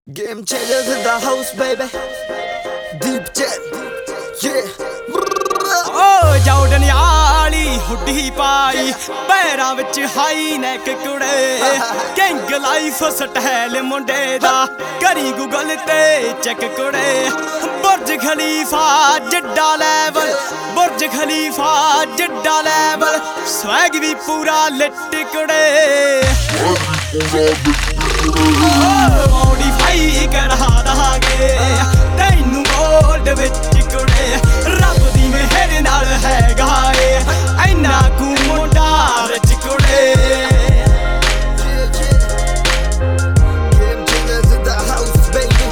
Game changers in the house, baby. Deep jet, yeah. ਓ ਜੌੜਨ ਵਾਲੀ hoodie ਪਾਈ ਪੈਰਾਂ ਵਿੱਚ ਹਾਈ ਨੈਕ ਕੁੜੇ ਕਿੰਗ ਲਾਈਫ ਸਟਾਈਲ ਮੁੰਡੇ ਦਾ ਕਰੀ ਗੂਗਲ ਤੇ ਚੈੱਕ ਕੁੜੇ ਬੁਰਜ ਖਲੀਫਾ ਜੱਡਾ ਲੈਵਲ ਬੁਰਜ ਖਲੀਫਾ ਜੱਡਾ ਲੈਵਲ ਸਵੈਗ ਵੀ ਪੂਰਾ ਲਿਟ ਕੁੜੇ ਮੋਡੀਫਾਈ ਕਰਾ ਦਾਂਗੇ ਤੈਨੂੰ ਗੋਲਡ ਵਿੱਚ ਕੁੜੇ ਰੱਬ ਦੀ ਮਿਹਰ ਨਾਲ ਹੈਗਾ ਏ ਐਨਾ ਕੁ ਮੁੰਡਾ ਵਿੱਚ ਕੁੜੇ Game changers in the house, baby.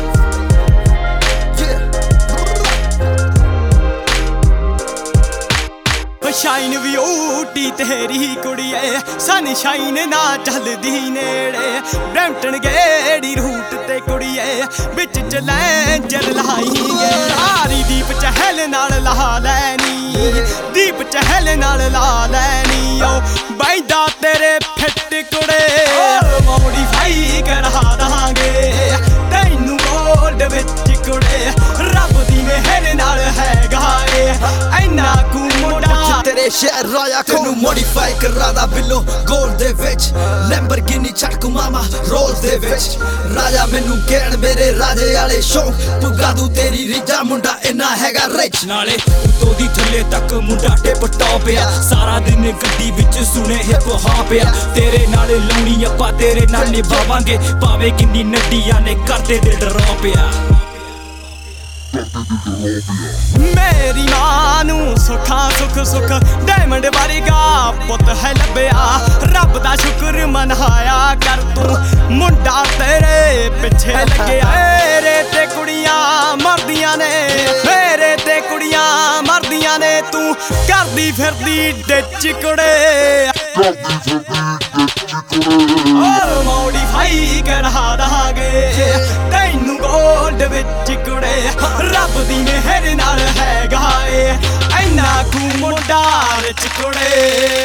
Shine ਵੀ ਊਟੀ ਤੇਰੀ ਕੁੜੀਏ ਸਨਸ਼ਾਈਨ ਨਾ ਚੱਲਦੀ ਨੇੜੇ ਬ੍ਰੈਂਟਨ ਗੇੜੀ ਰੂਟ ਤੇ ਕੁੜੀਏ ਵਿੱਚ ਚੈਲੰਜਰ ਲਾਈਏ ਆਰੀ ਦੀਪ ਚਹਿਲ ਨਾਲ ਲਾ ਲੈਣੀ ਦੀਪ ਚਹਿਲ ਨਾਲ ਲਾ ਲੈਣੀ ਓ ਬੈਂਦਾ ਤੇਰੇ ਫਿੱਟ ਕੁੜੇ ਮੋਡੀਫਾਈ ਕਰਾ ਦਾਂਗੇ ਤੈਨੂੰ ਗੋਲਡ ਵਿੱਚ ਕੁੜੇ ਰੱਬ ਦੀ ਮਿਹਰ ਨਾਲ ਹੈਗਾ ਏ ਐਨਾ ਕੁ ਮੁੰਡਾ ਤੇਰੇ ਸ਼ਹਿਰ ਰਾਇਆ ਨੂੰ ਮੋਡੀਫਾਈ ਕਰਾਦਾ ਬਿੱਲੋ ਗੋਲਡ ਦੇ ਵਿੱਚ ਲੈਂਬਰਗਿਨੀ ਛੜਕ ਮਾਮਾ ਰੋਜ਼ ਦੇ ਵਿੱਚ ਰਾਜਾ ਮੈਨੂੰ ਕਹਿਣ ਮੇਰੇ ਰਾਜੇ ਵਾਲੇ ਸ਼ੌਕ ਪੁੱਗਾ ਦੂ ਤੇਰੀ ਰੀਜਾ ਮੁੰਡਾ ਇੰਨਾ ਹੈਗਾ ਰਿਚ ਨਾਲੇ ਉੱਤੋਂ ਦੀ ਥੱਲੇ ਤੱਕ ਮੁੰਡਾ ਟਿਪ ਟੌਪ ਆ ਸਾਰਾ ਦਿਨ ਗੱਡੀ ਵਿੱਚ ਸੁਣੇ ਹਿਪ ਹੌਪ ਆ ਤੇਰੇ ਨਾਲ ਲਾਉਣੀ ਆਪਾਂ ਤੇਰੇ ਨਾਲ ਨਿਭਾਵਾਂਗੇ ਭਾਵੇਂ ਕਿੰਨੀ ਨੱਡੀਆਂ ਨੇ ਕਰਦੇ ਦਿਲ ਡਰੋ ਪਿਆ ਮੇਰੀ ਮਾਂ ਨੂੰ ਸੁੱਖਾਂ ਸੁੱਖ ਡਾਇਮੰਡ ਵਰਗਾ ਪੁੱਤ ਹੈ ਲੱਭਿਆ ਰੱਬ ਦਾ ਸ਼ੁਕਰ ਮਨਾਇਆ ਕਰ ਤੂੰ ਮੁੰਡਾ ਤੇਰੇ ਪਿੱਛੇ ਲੱਗਿਆ ਮੇਰੇ ਤੇ ਕੁੜੀਆਂ ਮਰਦੀਆਂ ਨੇ ਮੇਰੇ ਤੇ ਕੁੜੀਆਂ ਮਰਦੀਆਂ ਨੇ ਤੂੰ ਕਰਦੀ ਫਿਰਦੀ ਡਿੱਚ ਕੁੜੇ ਮੋਡੀਫਾਈ ਕਰਾ ਦਾਂਗੇ ਤੈਨੂੰ ਗੋਲਡ ਵਿੱਚ ਕੁੜੇ ਰੱਬ ਦੀ ਮਿਹਰ ਨਾਲ ਹੈਗਾ ਏ ਐਨਾ ਕੁ ਮੁੰਡਾ ਵਿੱਚ ਕੁੜੇ